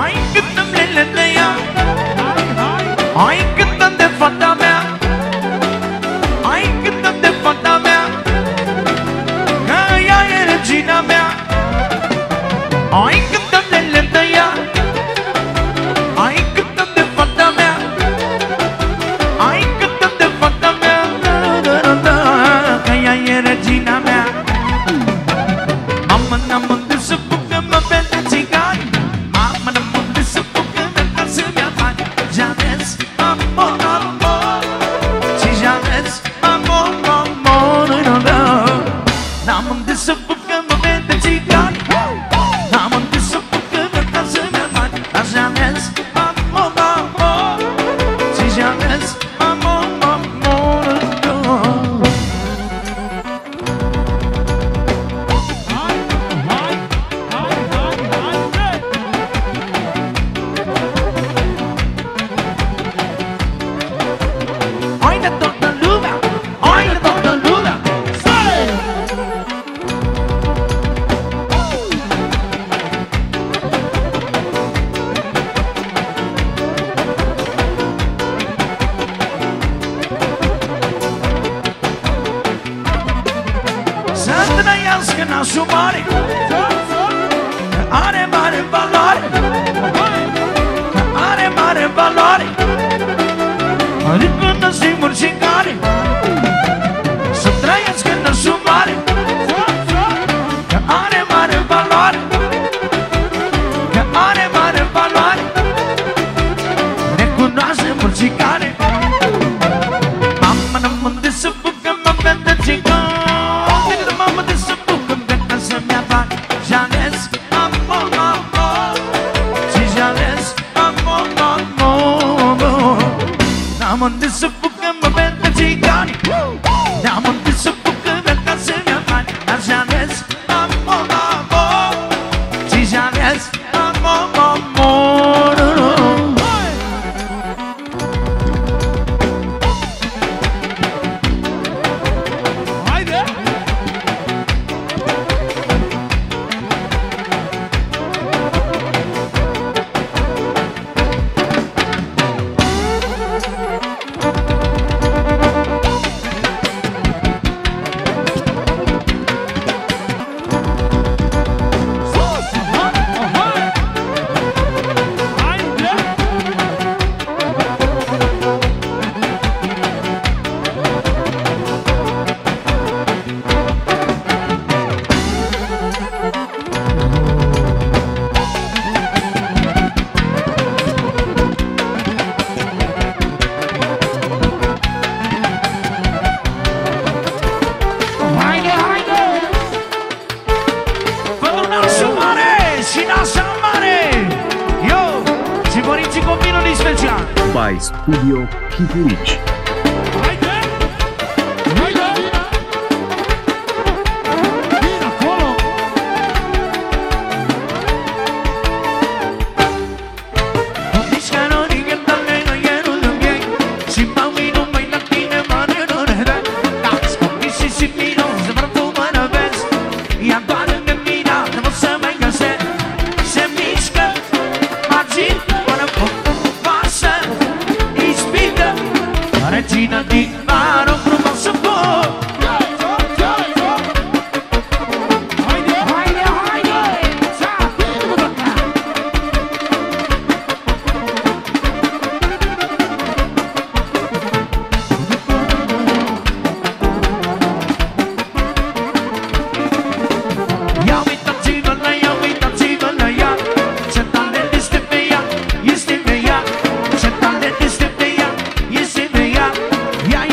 Hai cântăm lele de ea, hai cântăm de fata mea, hai cântăm de fata mea, că ea e regina mea. Hai cântăm lele de ea, hai cântăm de fata mea, hai cântăm de fata mea, că ea e regina mea. Mama n-am unde să bucă-mă pentru țigani, mama n-am unde să bucă-mă ca să-mi ia bani. Janes, amor, amor, și Janes, amor, amor, n-am unde să bucă-mă pentru țigani, n-am unde să bucă-mă ca să-mi ia bani. Janes, amor, amor, și Janes, amor, amor. Hai de toată lumea, hai de toată lumea. Să trăiască nașul mare, că are mare valoare, că are mare valoare. Adică nașii murcicare, să trăiască nașul mare, că are mare valoare, că are mare valoare. Recunoaște murcicare. Mama n-am unde să bucă-mă pentru țigani, mama de să bucă-mă ca să-mi ia bani. Janes, amor, amor, și Janes, amor, amor. N-am unde să bucă-mă pentru țigani, n-am unde să bucă-mă ca să-mi ia bani. Janes, amor, amor, și Janes, amor, amor. Pentru nașul mare și nașa mare, eu și părinții copilului special. By Studio Chifurici. Regina di mare frumoasă pot. Ia uitați-vă la ea, uitați-vă la ea, ce talent este pe ea, este pe ea, ce talent este pe ea, este pe ea. Ea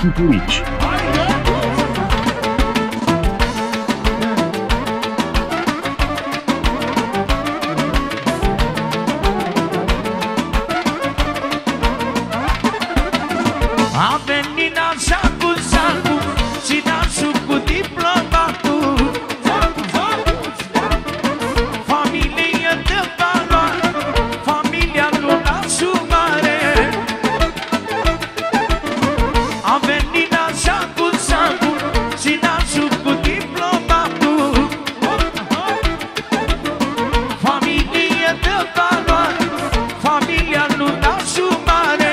Chipurici. A venit nașa cu salcu și nașul cu diplomatul. Familie de valoare, familia lui nașul mare. A venit nașa cu salcu și nașul cu diplomatul. Familie de valoare, familia lui nașul mare.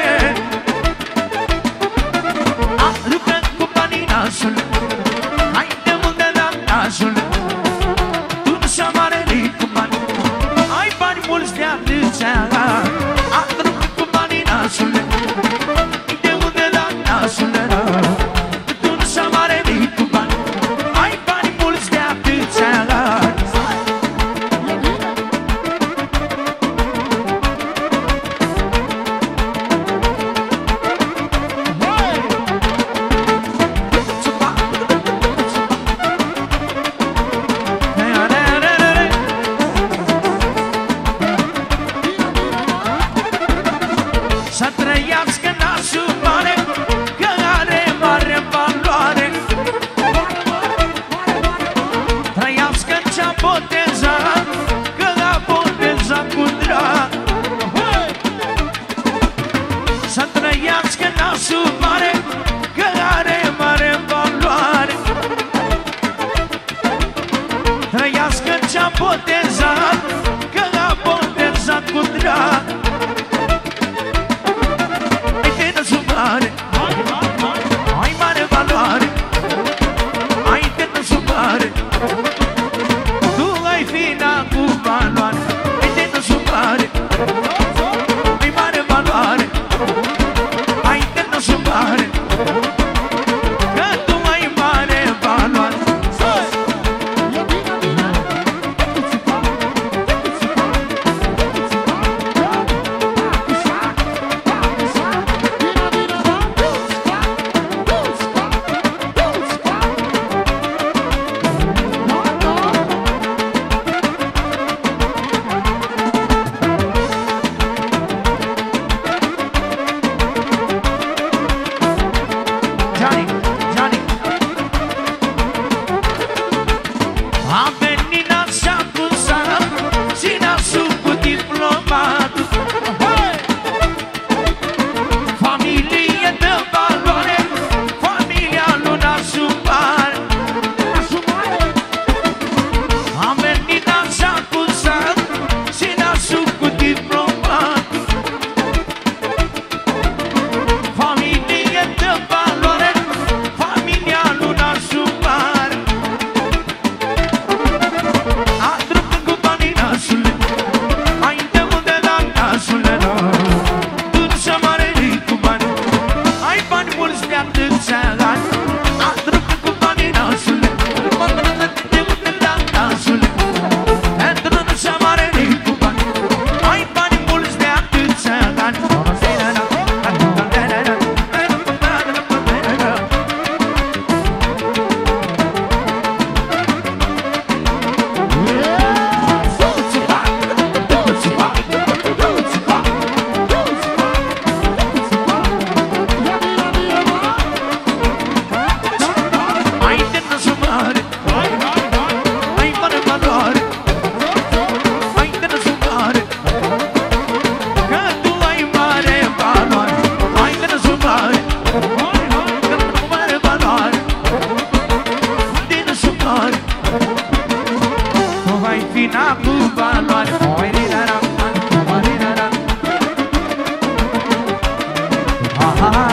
Hai de unde da nașul, tu nu și-a mare cu bani, ai bani mulți de atâția. A rupt cu banii nașul, de unde da nașul, tu nu și-a mare cu bani, ai bani mulți de atâția. Să trăiască nașul mare, că are mare valoare. Trăiască ce-a botezat, că a botezat cu drag. Să trăiască nașul mare, că are mare valoare. Trăiască ce-a botezat, că a botezat cu drag. Ai mare valoare, ai tână supare, tu ai fina cu valoare, ai tână supare, ai mare valoare, ai tână supare, că tu ai mare valoare. A venit nașa cu sal și nașul cu diplomatul. Familie de valoare, familia lui nașul mare. A venit nașa cu sal și nașul cu diplomatul. Familie de valoare, familia lui nașul mare. A drupt cu banii nașule, ai de unde da nașule, tu nu și-a mare cu bani, ai bani mulți de atâția ani. A drupt cu banii nașule, de unde da nașule, tu nu și-a mare cu bani, ai bani mulți de atâția ani. Ai tână supare, ai mare valoare, ai tână supare, că tu ai mare valoare, ai tână supare, că tu mare valoare, tână supare, tu ai fina cu valoare. Aha.